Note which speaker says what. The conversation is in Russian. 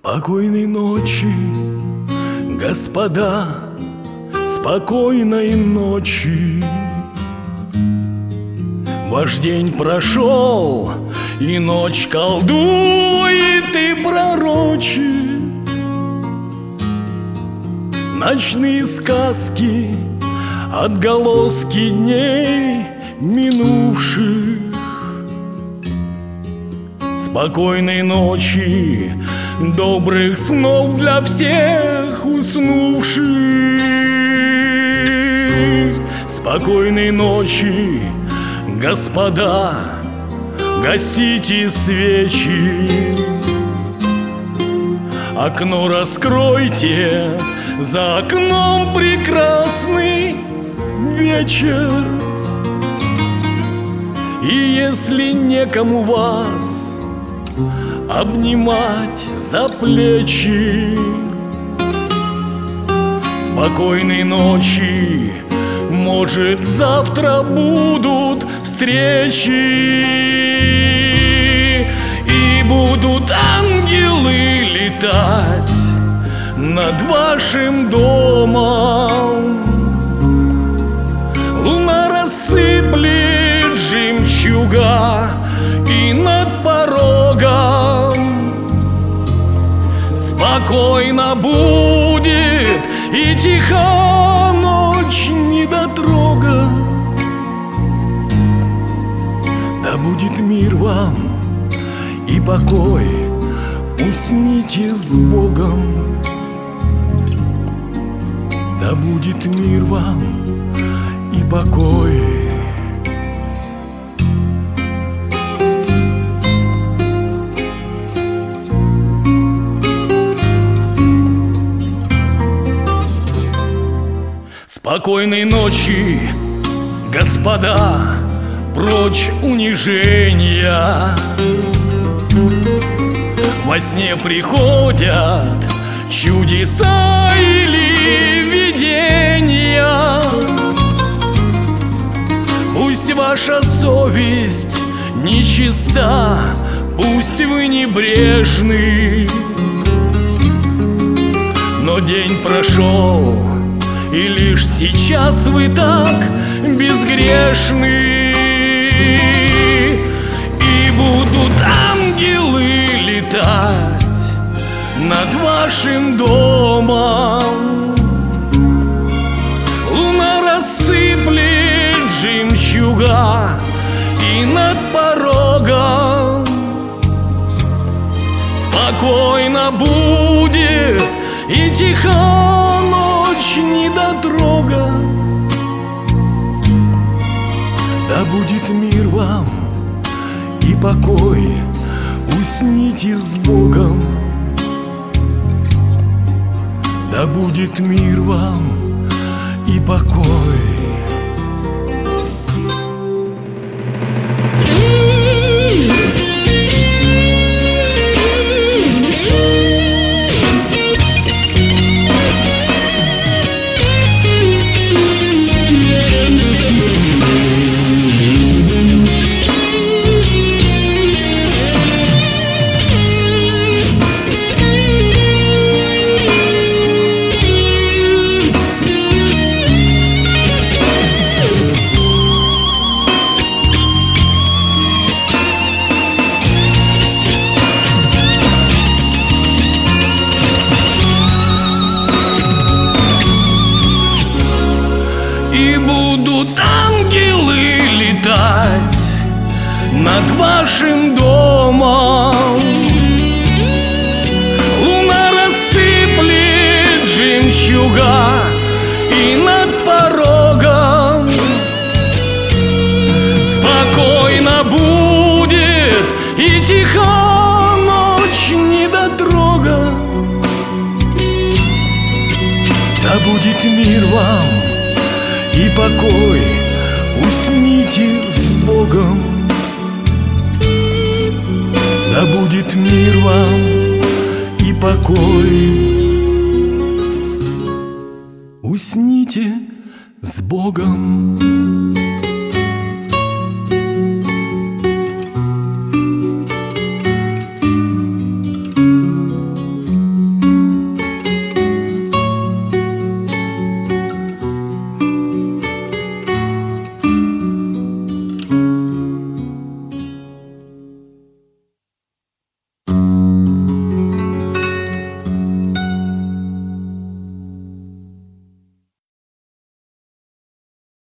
Speaker 1: Спокойной ночи, господа, спокойной ночи. Ваш день прошел, и ночь колдует и пророчит. Ночные сказки, отголоски дней минувших. Спокойной ночи, добрых снов для всех уснувших. Спокойной ночи, господа, гасите свечи. Окно раскройте, за окном прекрасный вечер. И если некому вас обнимать за плечи, спокойной ночи, может, завтра будут встречи. И будут ангелы летать над вашим домом. Луна рассыплет жемчуга и над порогом. Спокойно будет и тиха ночь недотрога. Да будет мир вам и покой, усните с Богом. Да будет мир вам и покой. Спокойной ночи, господа, прочь унижения. Во сне приходят чудеса или видения. Пусть ваша совесть нечиста, пусть вы небрежны, но день прошел, и лишь сейчас вы так безгрешны. И будут ангелы летать над вашим домом. Луна рассыплет жемчуга и над порогом. Спокойно будет и тиха ночь недотрога. Да будет мир вам и покой, усните с Богом. Да будет мир вам и покой. И будут ангелы летать над вашим домом. Луна рассыплет жемчуга и над порогом. Спокойно будет и тиха ночь недотрога. Да будет мир вам и покой, усните с Богом. Да будет мир вам и покой, усните с Богом.